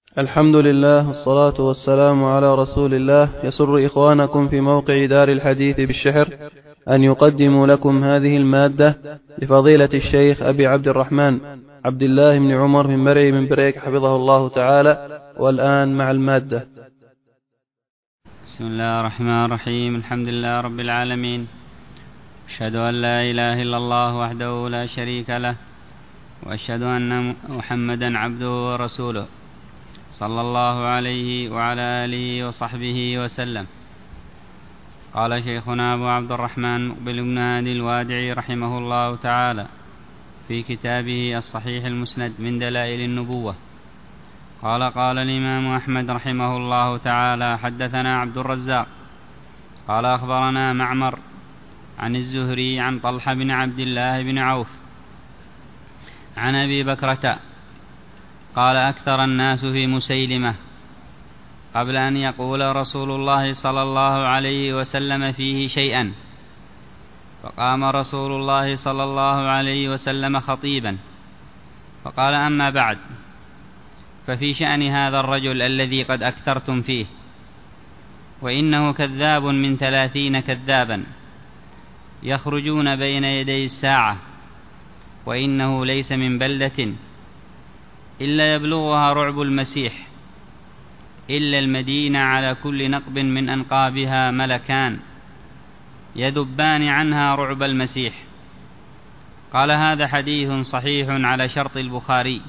الحمد لله والصلاة والسلام على رسول الله. يسر إخوانكم في موقع دار الحديث بالشحر أن يقدموا لكم هذه المادة لفضيلة الشيخ أبي عبد الرحمن عبد الله بن عمر بن مرعي بن بريك حفظه الله تعالى. والآن مع المادة. بسم الله الرحمن الرحيم. الحمد لله رب العالمين، أشهد أن لا إله إلا الله وحده لا شريك له، وأشهد أن محمدا عبده ورسوله صلى الله عليه وعلى آله وصحبه وسلم. قال شيخنا أبو عبد الرحمن مقبل بن هادي الوادعي رحمه الله تعالى في كتابه الصحيح المسند من دلائل النبوة، قال الإمام أحمد رحمه الله تعالى: حدثنا عبد الرزاق قال أخبرنا معمر عن الزهري عن طلحة بن عبد الله بن عوف عن أبي بكرة قال: أكثر الناس في مسيلمة قبل أن يقول رسول الله صلى الله عليه وسلم فيه شيئا، فقام رسول الله صلى الله عليه وسلم خطيبا فقال: أما بعد، ففي شأن هذا الرجل الذي قد أكثرتم فيه، وإنه كذاب من 30 كذابا يخرجون بين يدي الساعة، وإنه ليس من بلدة إلا يبلغها رعب المسيح، إلا المدينة على كل نقب من أنقابها ملكان يذبان عنها رعب المسيح. قال: هذا حديث صحيح على شرط البخاري.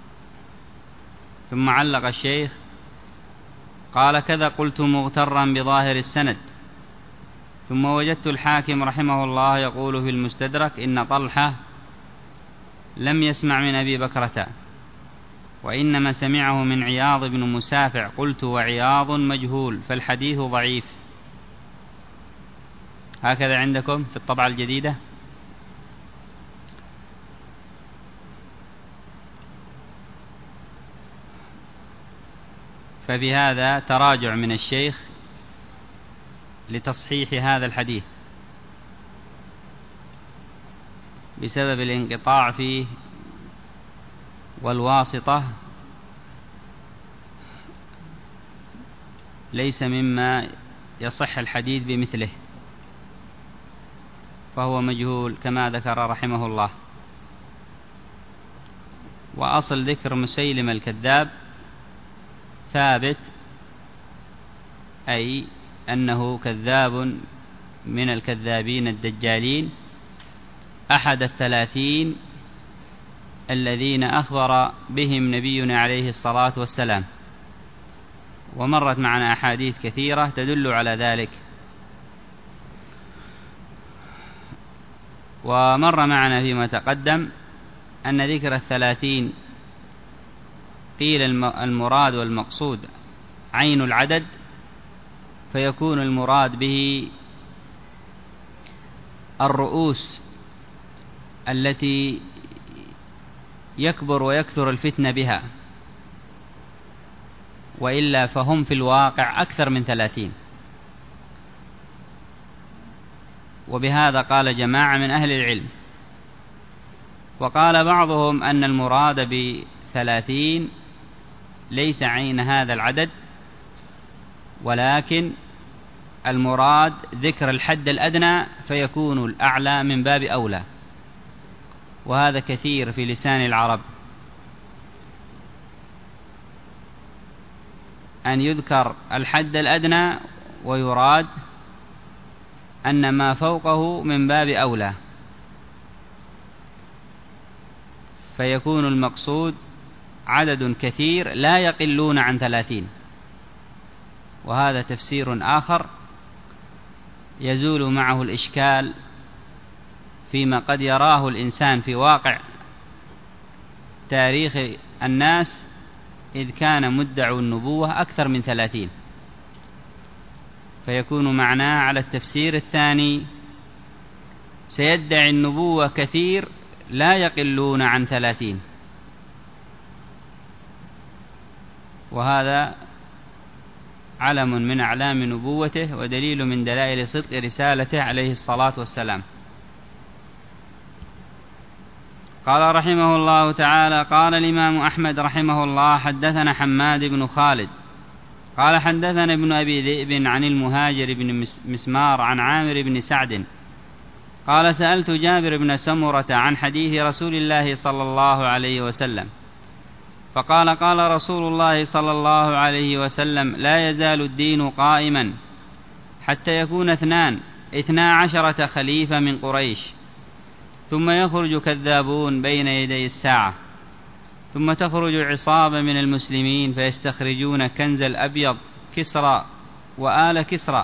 ثم علق الشيخ قال: كذا قلت مغترا بظاهر السند. ثم وجدت الحاكم رحمه الله يقول في المستدرك: إن طلحة لم يسمع من أبي بكرة، وإنما سمعه من عياض بن مسافع. قلت: وعياض مجهول، فالحديث ضعيف. هكذا عندكم في الطبعة الجديدة. فبهذا تراجع من الشيخ لتصحيح هذا الحديث بسبب الانقطاع فيه، والواسطة ليس مما يصح الحديث بمثله، فهو مجهول كما ذكر رحمه الله. وأصل ذكر مسيلم الكذاب ثابت، أي أنه كذاب من الكذابين الدجالين، أحد 30 الذين أخبر بهم نبينا عليه الصلاة والسلام. ومرت معنا أحاديث كثيرة تدل على ذلك. ومر معنا فيما تقدم أن ذكر 30 قيل المراد والمقصود عين العدد، فيكون المراد به الرؤوس التي يكبر ويكثر الفتنة بها، وإلا فهم في الواقع أكثر من 30. وبهذا قال جماعة من أهل العلم. وقال بعضهم أن المراد ب30 ليس عين هذا العدد، ولكن المراد ذكر الحد الأدنى، فيكون الأعلى من باب أولى. وهذا كثير في لسان العرب، أن يذكر الحد الأدنى ويراد أن ما فوقه من باب أولى، فيكون المقصود عدد كثير لا يقلون عن 30. وهذا تفسير آخر يزول معه الإشكال فيما قد يراه الإنسان في واقع تاريخ الناس، إذ كان مدعو النبوة أكثر من 30، فيكون معناه على التفسير الثاني: سيدعي النبوة كثير لا يقلون عن 30. وهذا علم من أعلام نبوته، ودليل من دلائل صدق رسالته عليه الصلاة والسلام. قال رحمه الله تعالى: قال الإمام أحمد رحمه الله: حدثنا حماد بن خالد قال حدثنا ابن أبي ذئب عن المهاجر بن مسمار عن عامر بن سعد قال: سألت جابر بن سمرة عن حديث رسول الله صلى الله عليه وسلم فقال: قال رسول الله صلى الله عليه وسلم: لا يزال الدين قائما حتى يكون 12 خليفة من قريش، ثم يخرج كذابون بين يدي الساعة، ثم تخرج عصابة من المسلمين فيستخرجون كنز الأبيض كسرى وآل كسرى،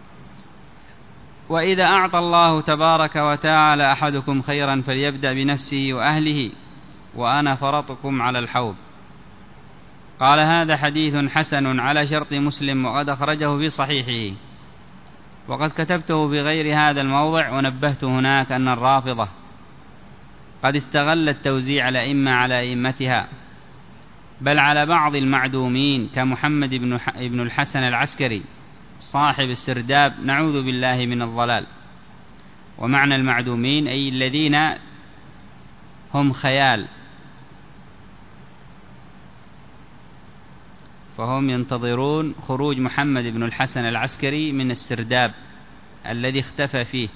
وإذا أعطى الله تبارك وتعالى أحدكم خيرا فليبدأ بنفسه وأهله، وأنا فرطكم على الحوض. قال: هذا حديث حسن على شرط مسلم، وقد أخرجه في صحيحه، وقد كتبته في غير هذا الموضع، ونبهت هناك أن الرافضة قد استغلت توزيع الأئمة على أئمتها، بل على بعض المعدومين كمحمد بن الحسن العسكري صاحب السرداب، نعوذ بالله من الضلال. ومعنى المعدومين أي الذين هم خيال، فهم ينتظرون خروج محمد بن الحسن العسكري من السرداب الذي اختفى فيه.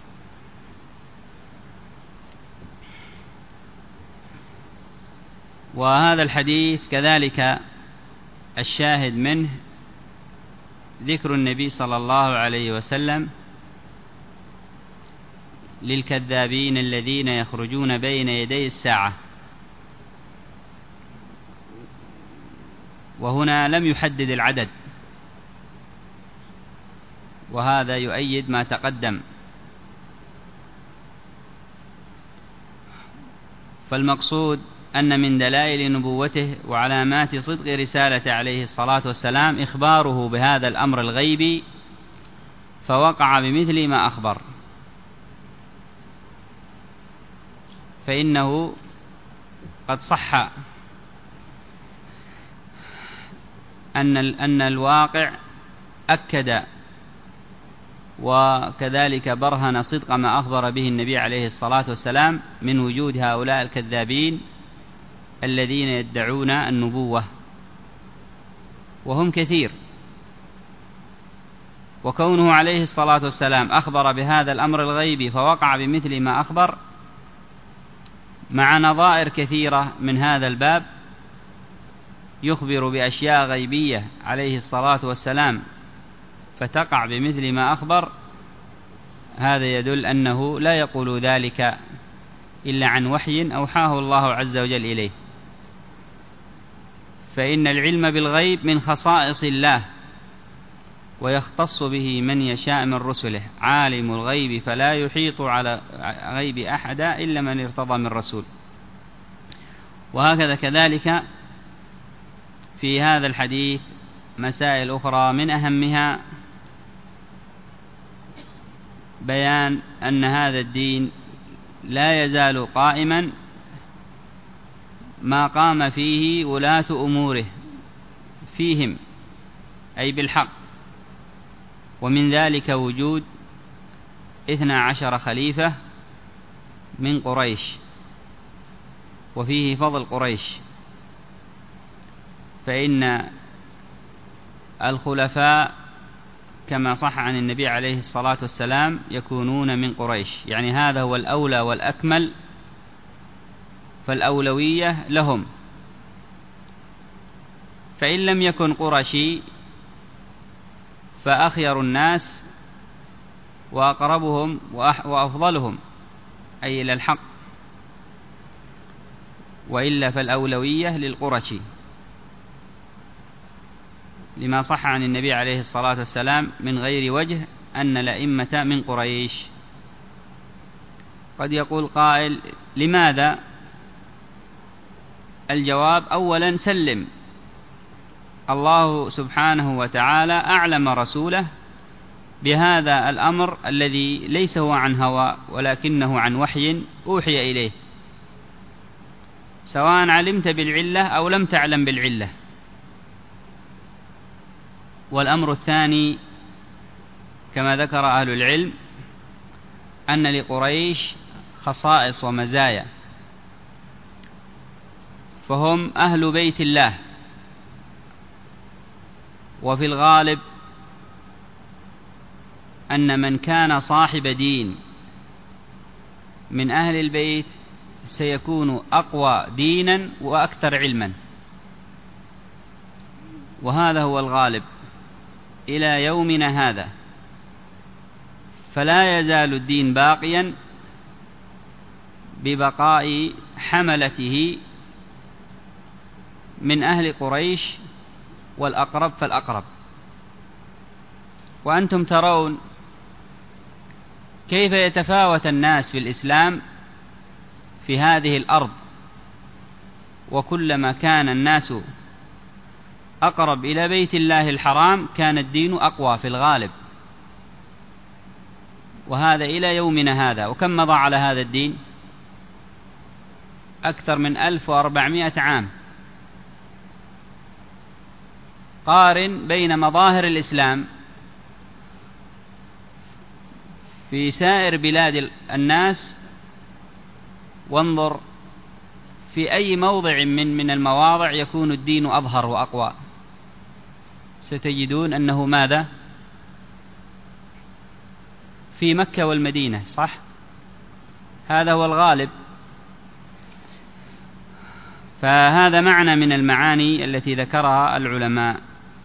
وهذا الحديث كذلك الشاهد منه ذكر النبي صلى الله عليه وسلم للكذابين الذين يخرجون بين يدي الساعة، وهنا لم يحدد العدد، وهذا يؤيد ما تقدم. فالمقصود أن من دلائل نبوته وعلامات صدق رسالة عليه الصلاة والسلام إخباره بهذا الأمر الغيبي، فوقع بمثل ما أخبر، فإنه قد صح أن الواقع أكد وكذلك برهن صدق ما أخبر به النبي عليه الصلاة والسلام من وجود هؤلاء الكذابين الذين يدعون النبوة، وهم كثير. وكونه عليه الصلاة والسلام أخبر بهذا الأمر الغيبي فوقع بمثل ما أخبر، مع نظائر كثيرة من هذا الباب يخبر بأشياء غيبية عليه الصلاة والسلام فتقع بمثل ما أخبر، هذا يدل أنه لا يقول ذلك إلا عن وحي أوحاه الله عز وجل إليه. فإن العلم بالغيب من خصائص الله، ويختص به من يشاء من رسله. عالم الغيب فلا يحيط على غيب أحد إلا من ارتضى من رسول. وهكذا كذلك في هذا الحديث مسائل أخرى، من أهمها بيان أن هذا الدين لا يزال قائما ما قام فيه ولاة أموره فيهم، أي بالحق، ومن ذلك وجود 12 خليفة من قريش، وفيه فضل قريش، فإن الخلفاء كما صح عن النبي عليه الصلاة والسلام يكونون من قريش، يعني هذا هو الأولى والأكمل، فالأولوية لهم. فإن لم يكن قرشي فأخير الناس وأقربهم وأفضلهم أي إلى الحق، وإلا فالأولوية للقرشي، لما صح عن النبي عليه الصلاة والسلام من غير وجه أن الأئمة من قريش. قد يقول قائل: لماذا؟ الجواب: أولا سلم، الله سبحانه وتعالى أعلم رسوله بهذا الأمر الذي ليس هو عن هوى ولكنه عن وحي أوحي إليه، سواء علمت بالعلة أو لم تعلم بالعلة. والأمر الثاني كما ذكر أهل العلم أن لقريش خصائص ومزايا فهم أهل بيت الله، وفي الغالب أن من كان صاحب دين من أهل البيت سيكون أقوى دينا وأكثر علما، وهذا هو الغالب إلى يومنا هذا. فلا يزال الدين باقيا ببقاء حملته من أهل قريش، والأقرب فالأقرب. وأنتم ترون كيف يتفاوت الناس في الإسلام في هذه الأرض، وكلما كان الناس أقرب إلى بيت الله الحرام كان الدين أقوى في الغالب، وهذا إلى يومنا هذا. وكم مضى على هذا الدين؟ أكثر من 1400 عام. قارن بين مظاهر الإسلام في سائر بلاد الناس، وانظر في أي موضع من المواضع يكون الدين أظهر وأقوى، ستجدون أنه ماذا؟ في مكة والمدينة، صح؟ هذا هو الغالب. فهذا معنى من المعاني التي ذكرها العلماء،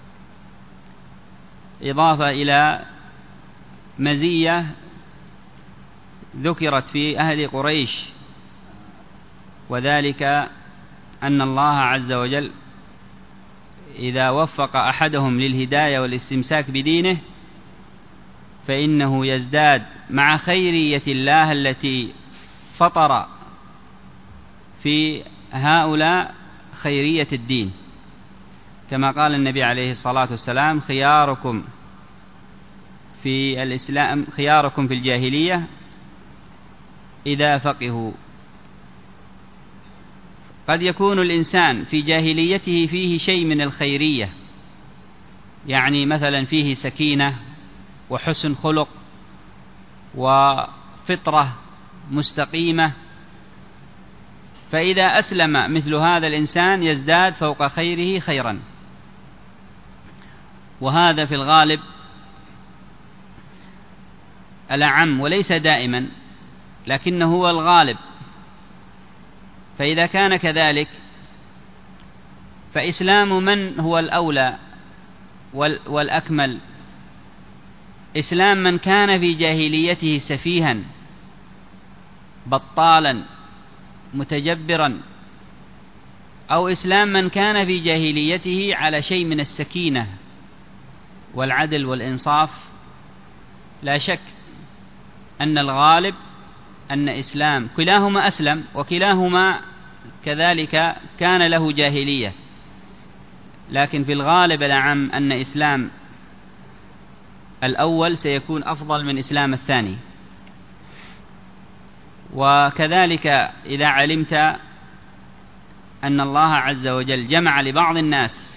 إضافة إلى مزية ذكرت في أهل قريش، وذلك أن الله عز وجل إذا وفق أحدهم للهداية والاستمساك بدينه فإنه يزداد مع خيرية الله التي فطر في هؤلاء خيرية الدين، كما قال النبي عليه الصلاة والسلام: خياركم في الإسلام خياركم في الجاهلية إذا فقهوا. قد يكون الإنسان في جاهليته فيه شيء من الخيرية، يعني مثلا فيه سكينة وحسن خلق وفطرة مستقيمة، فإذا أسلم مثل هذا الإنسان يزداد فوق خيره خيرا. وهذا في الغالب الأعم وليس دائما، لكنه هو الغالب. فإذا كان كذلك فإسلام من هو الأولى والأكمل؟ إسلام من كان في جاهليته سفيها بطالا متجبرا، أو إسلام من كان في جاهليته على شيء من السكينة والعدل والإنصاف؟ لا شك أن الغالب أن إسلام كلاهما أسلم، وكلاهما كذلك كان له جاهلية، لكن في الغالب الأعم أن إسلام الأول سيكون أفضل من إسلام الثاني. وكذلك إذا علمت أن الله عز وجل جمع لبعض الناس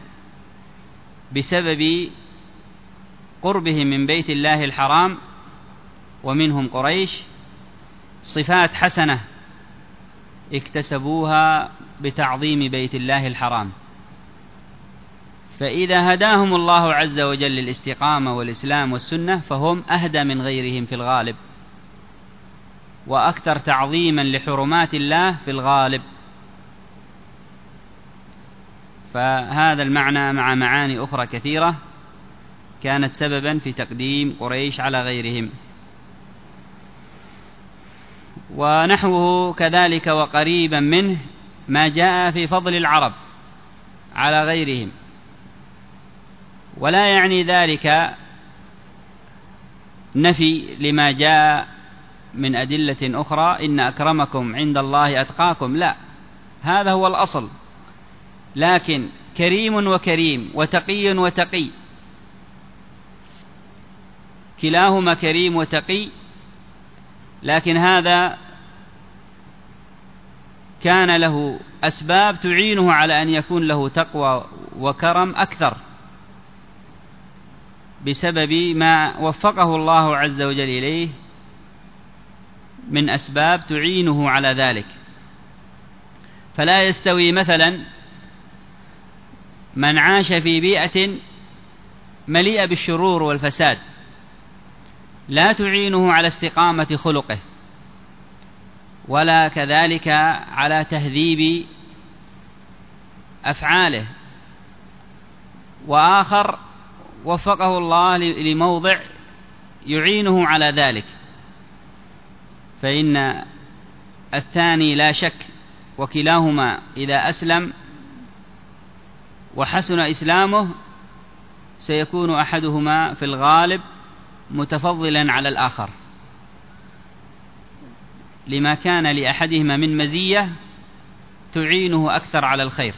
بسبب قربهم من بيت الله الحرام ومنهم قريش صفات حسنة اكتسبوها بتعظيم بيت الله الحرام، فإذا هداهم الله عز وجل للاستقامة والإسلام والسنة فهم أهدى من غيرهم في الغالب، وأكثر تعظيما لحرمات الله في الغالب. فهذا المعنى مع معاني أخرى كثيرة كانت سببا في تقديم قريش على غيرهم. ونحوه كذلك وقريبا منه ما جاء في فضل العرب على غيرهم، ولا يعني ذلك نفي لما جاء من أدلة أخرى: إن أكرمكم عند الله أتقاكم، لا، هذا هو الأصل. لكن كريم وكريم وتقي وتقي، كلاهما كريم وتقي، لكن هذا كان له أسباب تعينه على أن يكون له تقوى وكرم أكثر بسبب ما وفقه الله عز وجل إليه من أسباب تعينه على ذلك. فلا يستوي مثلا من عاش في بيئة مليئة بالشرور والفساد لا تعينه على استقامة خلقه ولا كذلك على تهذيب أفعاله، وآخر وفقه الله لموضع يعينه على ذلك، فإن الثاني لا شك وكلاهما إذا أسلم وحسن إسلامه سيكون أحدهما في الغالب متفضلا على الآخر لما كان لأحدهما من مزية تعينه أكثر على الخير،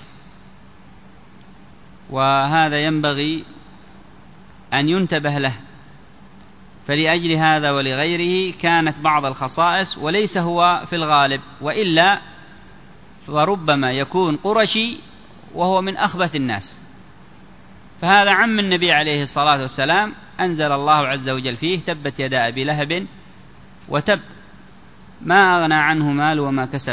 وهذا ينبغي أن ينتبه له. فلأجل هذا ولغيره كانت بعض الخصائص وليس هو في الغالب، وإلا فربما يكون قرشي وهو من أخبث الناس، فهذا عم النبي عليه الصلاة والسلام أنزل الله عز وجل فيه تبت يدا أبي لهب وتب ما أغنى عنه مال وما كسب،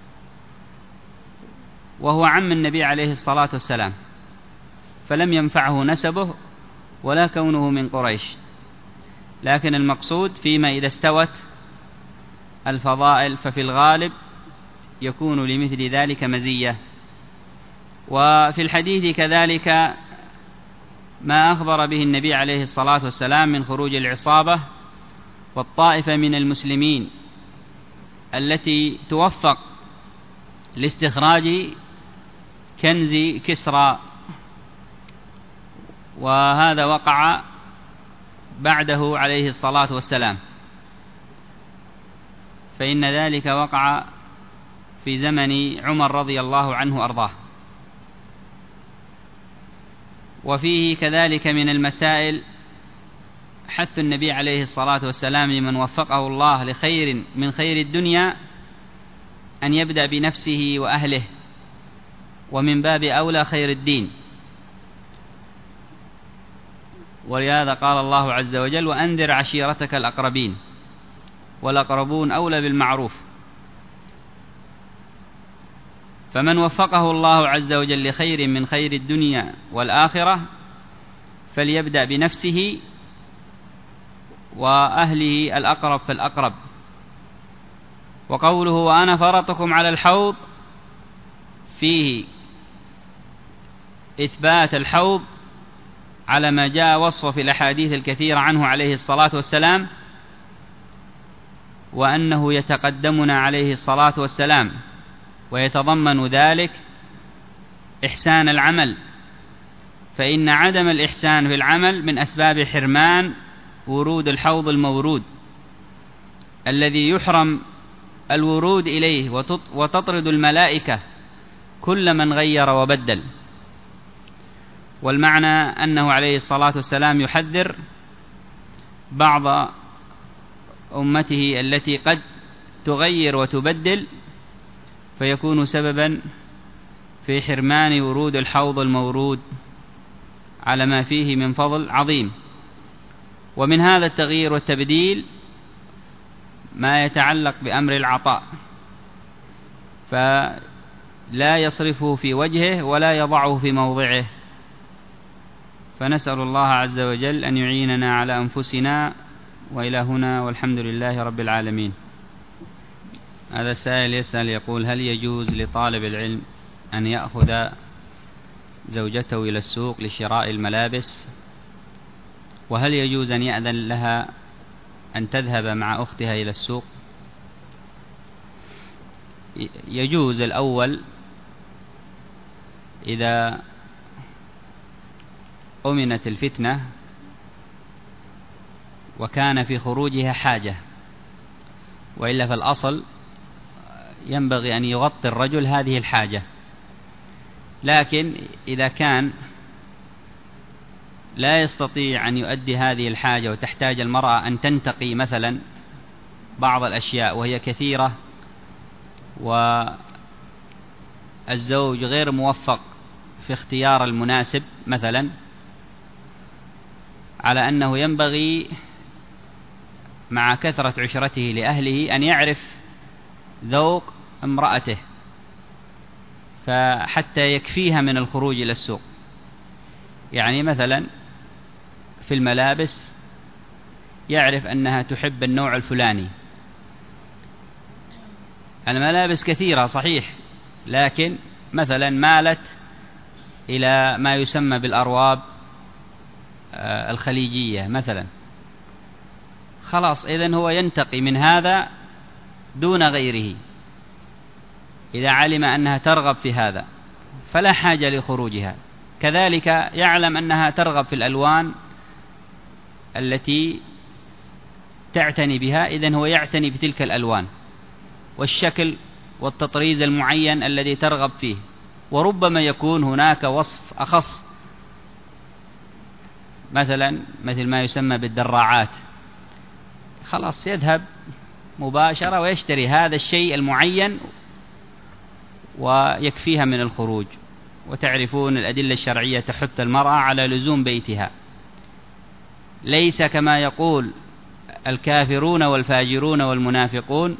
وهو عم النبي عليه الصلاة والسلام، فلم ينفعه نسبه ولا كونه من قريش. لكن المقصود فيما إذا استوت الفضائل ففي الغالب يكون لمثل ذلك مزية. وفي الحديث كذلك ما أخبر به النبي عليه الصلاة والسلام من خروج العصابة والطائفة من المسلمين التي توفق لاستخراج كنز كسرى، وهذا وقع بعده عليه الصلاة والسلام، فإن ذلك وقع في زمن عمر رضي الله عنه وأرضاه. وفيه كذلك من المسائل حث النبي عليه الصلاة والسلام لمن وفقه الله لخير من خير الدنيا أن يبدأ بنفسه وأهله، ومن باب أولى خير الدين. ولهذا قال الله عز وجل: وأنذر عشيرتك الأقربين، والأقربون أولى بالمعروف. فمن وفقه الله عز وجل لخير من خير الدنيا والآخرة فليبدأ بنفسه وأهله الأقرب فالأقرب. وقوله وأنا فرطكم على الحوض فيه إثبات الحوض على ما جاء وصفه في الأحاديث الكثيرة عنه عليه الصلاة والسلام، وأنه يتقدمنا عليه الصلاة والسلام، ويتضمن ذلك إحسان العمل، فإن عدم الإحسان في العمل من أسباب حرمان ورود الحوض المورود الذي يحرم الورود إليه، وتطرد الملائكة كل من غير وبدل. والمعنى أنه عليه الصلاة والسلام يحذر بعض أمته التي قد تغير وتبدل فيكون سببا في حرمان ورود الحوض المورود على ما فيه من فضل عظيم. ومن هذا التغيير والتبديل ما يتعلق بأمر العطاء، فلا يصرفه في وجهه ولا يضعه في موضعه. فنسأل الله عز وجل أن يعيننا على أنفسنا. وإلى هنا والحمد لله رب العالمين. هذا السائل يسأل يقول: هل يجوز لطالب العلم أن يأخذ زوجته إلى السوق لشراء الملابس؟ وهل يجوز أن يأذن لها أن تذهب مع أختها إلى السوق؟ يجوز الأول إذا أمنت الفتنة وكان في خروجها حاجة، وإلا فالأصل ينبغي أن يغطي الرجل هذه الحاجة. لكن إذا كان لا يستطيع أن يؤدي هذه الحاجة وتحتاج المرأة أن تنتقي مثلا بعض الأشياء وهي كثيرة، والزوج غير موفق في اختيار المناسب مثلا، على أنه ينبغي مع كثرة عشرته لأهله أن يعرف ذوق امرأته، فحتى يكفيها من الخروج إلى السوق. يعني مثلا في الملابس يعرف أنها تحب النوع الفلاني. الملابس كثيرة صحيح، لكن مثلا مالت إلى ما يسمى بالأرواب الخليجية مثلا، خلاص إذن هو ينتقي من هذا دون غيره إذا علم أنها ترغب في هذا، فلا حاجة لخروجها. كذلك يعلم أنها ترغب في الألوان التي تعتني بها، إذن هو يعتني بتلك الألوان والشكل والتطريز المعين الذي ترغب فيه. وربما يكون هناك وصف أخص، مثل ما يسمى بالدراعات، خلاص يذهب مباشرة ويشتري هذا الشيء المعين ويكفيها من الخروج. وتعرفون الأدلة الشرعية تحث المرأة على لزوم بيتها، ليس كما يقول الكافرون والفاجرون والمنافقون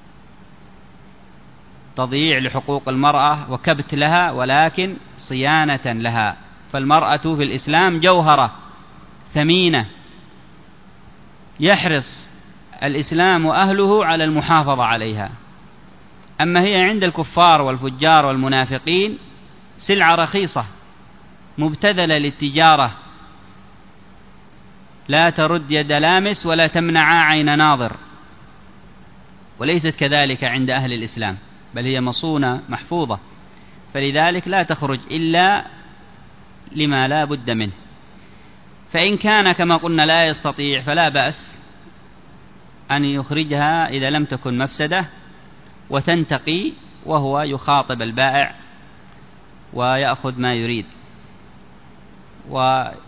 تضييع لحقوق المرأة وكبت لها، ولكن صيانة لها. فالمرأة في الإسلام جوهرة ثمينة يحرص الإسلام وأهله على المحافظة عليها. أما هي عند الكفار والفجار والمنافقين سلعة رخيصة مبتذلة للتجارة، لا ترد يد لامس ولا تمنع عين ناظر. وليست كذلك عند أهل الإسلام، بل هي مصونة محفوظة، فلذلك لا تخرج إلا لما لا بد منه. فإن كان كما قلنا لا يستطيع فلا بأس أن يخرجها إذا لم تكن مفسدة، وتنتقي وهو يخاطب البائع ويأخذ ما يريد. وإذا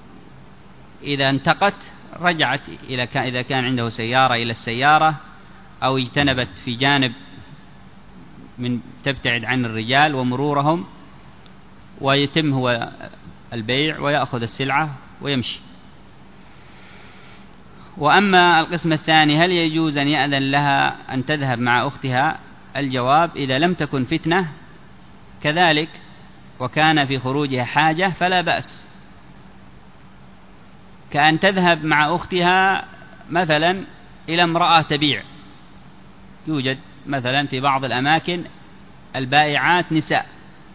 انتقت رجعت إذا كان عنده سيارة إلى السيارة، أو اجتنبت في جانب من تبتعد عن الرجال ومرورهم، ويتم هو البيع ويأخذ السلعة ويمشي. وأما القسم الثاني، هل يجوز أن يأذن لها أن تذهب مع أختها؟ الجواب: إذا لم تكن فتنة كذلك وكان في خروجها حاجة فلا بأس، كأن تذهب مع أختها مثلا إلى امرأة تبيع. يوجد مثلا في بعض الأماكن البائعات نساء،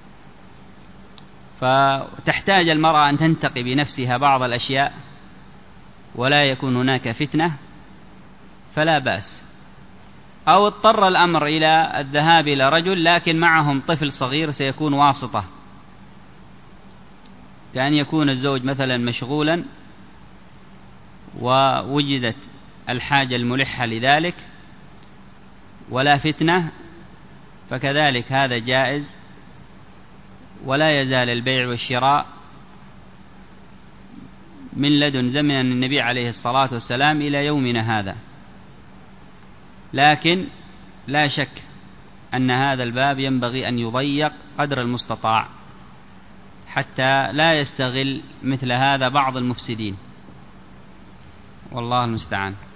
فتحتاج المرأة أن تنتقي بنفسها بعض الأشياء ولا يكون هناك فتنة فلا بأس. أو اضطر الأمر إلى الذهاب إلى رجل لكن معهم طفل صغير سيكون واسطة، كأن يكون الزوج مثلا مشغولا ووجدت الحاجة الملحة لذلك ولا فتنة، فكذلك هذا جائز، ولا يزال البيع والشراء من لدن زمن النبي عليه الصلاة والسلام إلى يومنا هذا. لكن لا شك أن هذا الباب ينبغي أن يضيق قدر المستطاع حتى لا يستغل مثل هذا بعض المفسدين، والله المستعان.